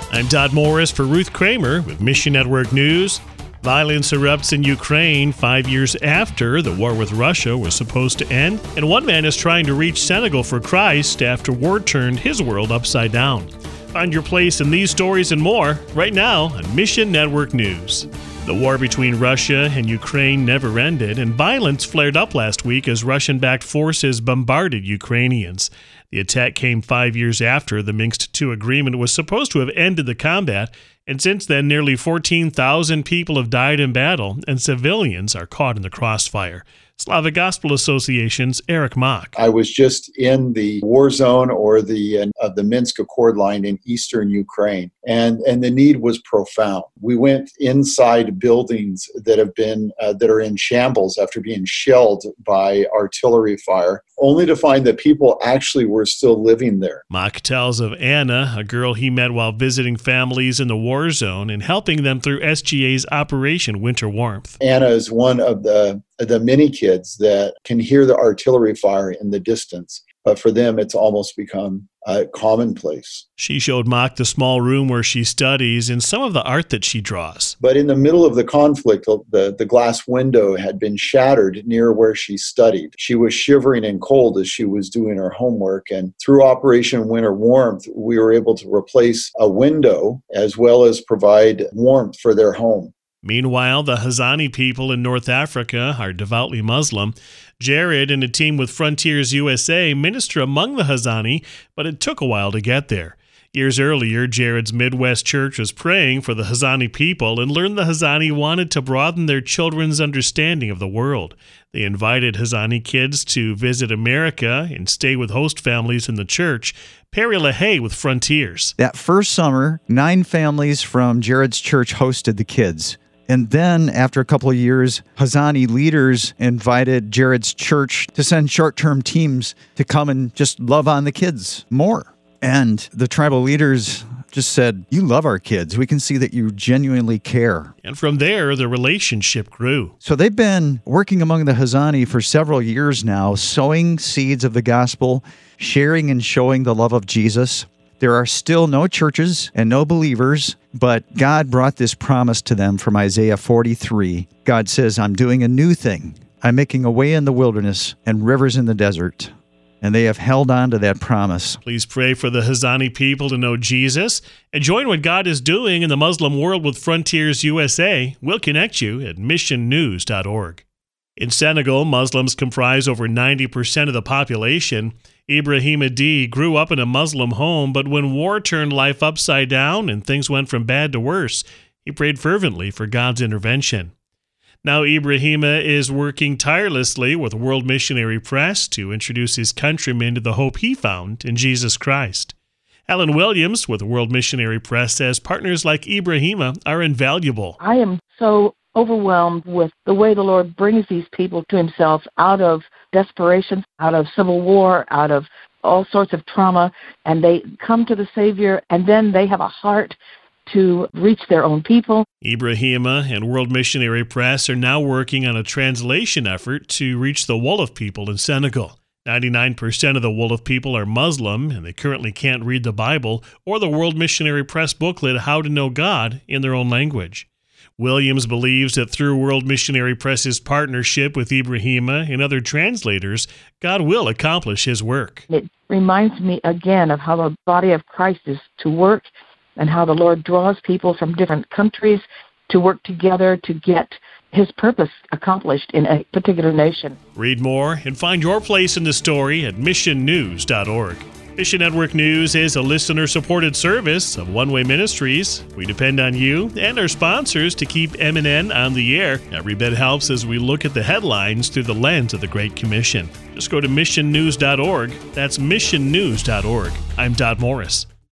I'm Todd Morris for Ruth Kramer with Mission Network News. Violence erupts in Ukraine 5 years after the war with Russia was supposed to end, and one man is trying to reach Senegal for Christ after war turned his world upside down. Find your place in these stories and more right now on Mission Network News. The war between Russia and Ukraine never ended, and violence flared up last week as Russian-backed forces bombarded Ukrainians. The attack came 5 years after the Minsk II agreement was supposed to have ended the combat, and since then nearly 14,000 people have died in battle, and civilians are caught in the crossfire. Slavic Gospel Association's Eric Mock. I was just in the war zone or the Minsk Accord line in eastern Ukraine, and the need was profound. We went inside buildings that are in shambles after being shelled by artillery fire, only to find that people actually were still living there. Mock tells of Anna, a girl he met while visiting families in the war zone and helping them through SGA's Operation Winter Warmth. Anna is one of the many kids that can hear the artillery fire in the distance, but for them it's almost become commonplace. She showed Mock the small room where she studies and some of the art that she draws. But in the middle of the conflict, the glass window had been shattered near where she studied. She was shivering and cold as she was doing her homework, and through Operation Winter Warmth, we were able to replace a window as well as provide warmth for their home. Meanwhile, the Hazani people in North Africa are devoutly Muslim. Jared and a team with Frontiers USA minister among the Hazani, but it took a while to get there. Years earlier, Jared's Midwest church was praying for the Hazani people and learned the Hazani wanted to broaden their children's understanding of the world. They invited Hazani kids to visit America and stay with host families in the church. Perry LaHaye with Frontiers. That first summer, 9 families from Jared's church hosted the kids. And then, after a couple of years, Hazani leaders invited Jared's church to send short-term teams to come and just love on the kids more. And the tribal leaders just said, "You love our kids. We can see that you genuinely care." And from there, the relationship grew. So they've been working among the Hazani for several years now, sowing seeds of the gospel, sharing and showing the love of Jesus. There are still no churches and no believers, but God brought this promise to them from Isaiah 43. God says, "I'm doing a new thing. I'm making a way in the wilderness and rivers in the desert." And they have held on to that promise. Please pray for the Hazani people to know Jesus and join what God is doing in the Muslim world with Frontiers USA. We'll connect you at missionnews.org. In Senegal, Muslims comprise over 90% of the population. Ibrahim Adi grew up in a Muslim home, but when war turned life upside down and things went from bad to worse, he prayed fervently for God's intervention. Now Ibrahima is working tirelessly with World Missionary Press to introduce his countrymen to the hope he found in Jesus Christ. Ellen Williams with World Missionary Press says partners like Ibrahima are invaluable. I am so overwhelmed with the way the Lord brings these people to himself out of desperation, out of civil war, out of all sorts of trauma, and they come to the Savior, and then they have a heart to reach their own people. Ibrahima and World Missionary Press are now working on a translation effort to reach the Wolof people in Senegal. 99% of the Wolof people are Muslim, and they currently can't read the Bible or the World Missionary Press booklet, How to Know God, in their own language. Williams believes that through World Missionary Press's partnership with Ibrahima and other translators, God will accomplish his work. It reminds me again of how the body of Christ is to work and how the Lord draws people from different countries to work together to get his purpose accomplished in a particular nation. Read more and find your place in the story at missionnews.org. Mission Network News is a listener-supported service of One Way Ministries. We depend on you and our sponsors to keep MNN on the air. Every bit helps as we look at the headlines through the lens of the Great Commission. Just go to missionnews.org. That's missionnews.org. I'm Todd Morris.